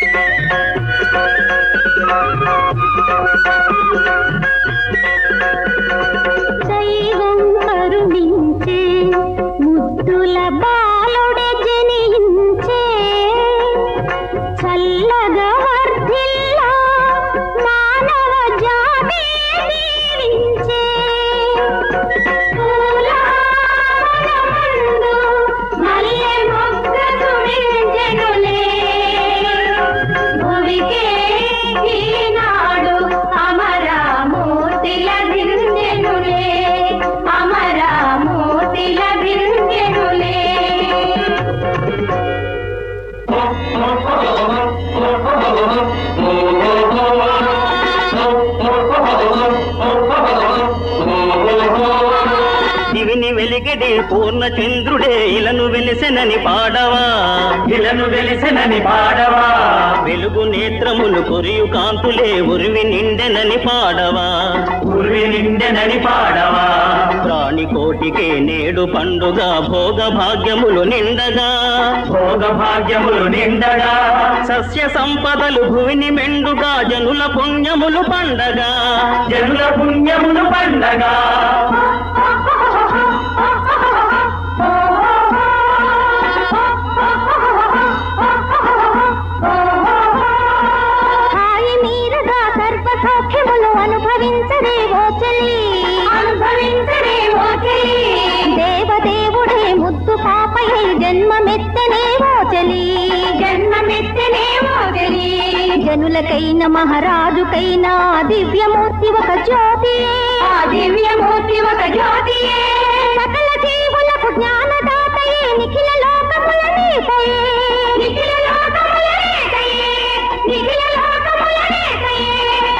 దైవం కరుణించే ముద్దుల బాలుడే జనించే చల్లగా వర్ధిల్లా మానవ జాతి దీవించే పూలవనమందు మల్లె మొగ్గ తుడించెనులే భువికే ఈనాడు అమరమూర్తి లభించెనులే అమరమూర్తి లభించెనులే. దివిని వెలిగడి పూర్ణ చంద్రుడే ఇలను వెలిసెనని పాడవా ఇలను వెలిసెనని పాడవా వెలుగు నేత్రములు కొరియు కాంతులే ఉరివి నిండెనని పాడవా ఉరివి నిండెనని పాడవా ప్రాణి కోటికే నేడు పండుగ భోగ భాగ్యములు నిండగా భోగ భాగ్యములు నిండగా సస్య సంపదలు భువిని మెండుగా జనుల పుణ్యములు పండగా జనుల పుణ్యములు పండగా హాయి మీరగా సర్వ సౌఖ్యములు అనుభవించరే ఓ చెల్లి అనుభవించరే ఓ చెల్లి దేవదేవుడే ముద్దు పాపయై జన్మమెత్తనే ఓ చెల్లి జన్మమెత్తనే ఓ చెల్లి జనులకైన మహారాజుకైనా దివ్యమూర్తి ఒక జ్యోతియే ఆ దివ్యమూర్తి ఒక జ్యోతియే సకల జీవులకు జ్ఞానదాతయే నిఖిల లోకముల నీతయే నిఖిల లోకముల నీతయే నిఖిల లోకముల నీతయే.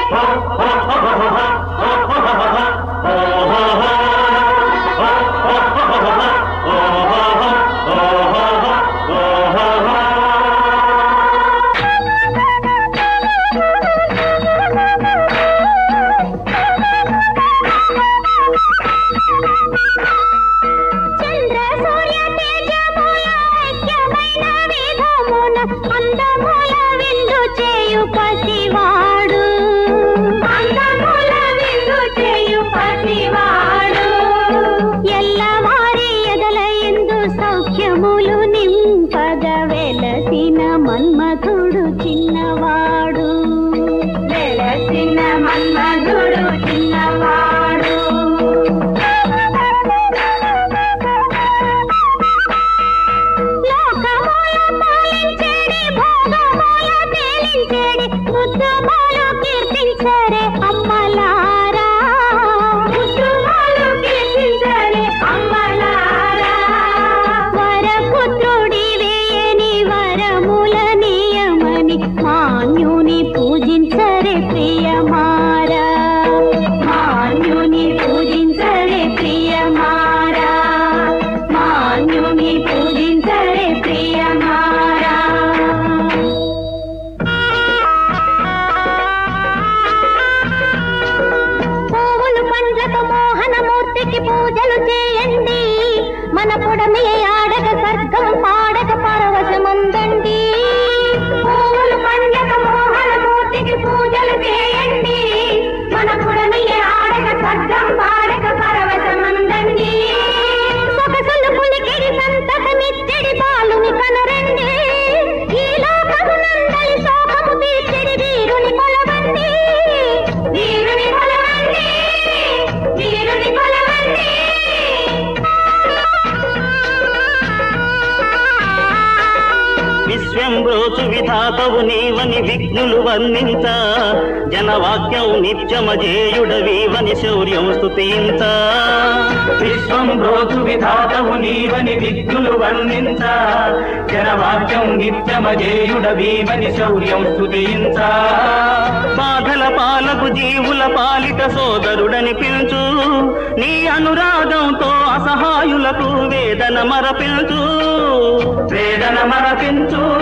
చంద్ర సూర్య తేజముల ఐక్యమైన విధమున అందముల విందు చేయు పసివాడు అందముల విందు చేయు పసివాడు ఎల్లవారి ఎదల ఎందు సౌఖ్యములు నింపగ వెలసిన మన్మధుడు చిన్నవాడు వెలసిన మన్మధుడు చిన్నవాడు లోకముల పాలించేడి భోగముల తేలించేడి ఉద్యమాలు కీర్తించరే అమ్మలారా ఉద్యమాలు కీర్తించరే అమ్మలారా వరపుత్రుడివేయని వరముల నియమని మాన్యుని పూజించరే ప్రియమారా మాన్యుని పూజించరే ప్రియమారా మాన్యుని పూజించరే ప్రియమారా. పువ్వులు పండ్లతో మోహనమూర్తికి పూజలు చేయండి మన పొడమే ఆడగ స్వర్గం పాడగ పరవశముందండి పువ్వులు పండ్లతో మోహనమూర్తికి పూజలు చేయండి మన పొడమే ఆడగ స్వర్గం పాడగ పరవశముందండి సొగసులు పులికిడి సంతకమిచ్చడి బాలుని కనరండి ఈ లోకమునందలి శోభము తీర్చెడి వీరుని కొలవండి వీరుని కొలవండి వీరుని కొలవండి. విశ్వంబ్రోచు విధాతవు నీవని విఘ్నులు వర్ణించ జనవాక్యం నిత్యమజేయుడవీవని శౌర్యం స్తుతించ విశ్వంబ్రోచు విధాతవు నీవని విఘ్నులు వర్ణించ జనవాక్యం నిత్యమజేయుడవీవని శౌర్యం స్తుతించ బాధల పాలకు జీవుల పాలిట సోదరుడని పిలుచు నీ అనురాగంతో అసహాయులకు వేదన మరపించు వేదన మరపించు